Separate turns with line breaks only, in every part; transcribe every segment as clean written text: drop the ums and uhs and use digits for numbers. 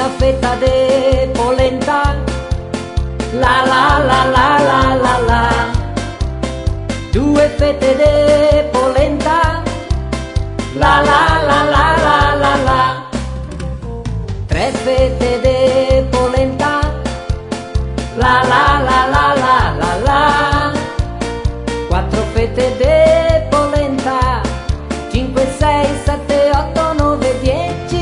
una fetta de polenta, la la la la la la la. Due fette de polenta, la la la la la la la. Tre fette de polenta, la la la la la la la. Quattro fette de polenta, 5, 6, 7, 8, 9, 10.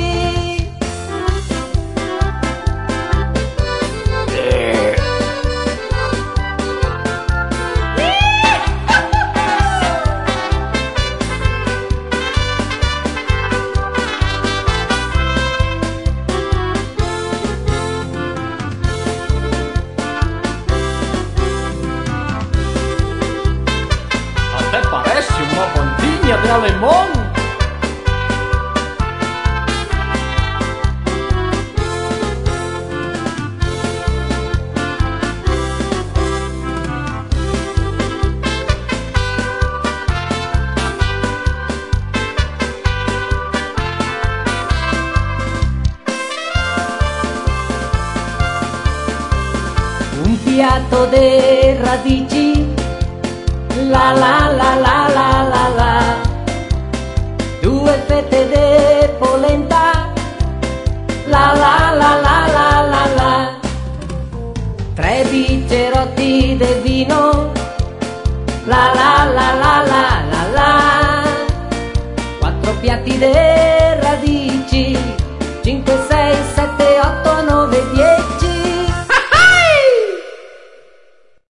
Te parece una pontiña de alemán.
Un piatto de radici, la la la la la la la. Due fette de polenta, la la la la la la la. Tre biccherotti de vino, la la la la la la la. Quattro piatti de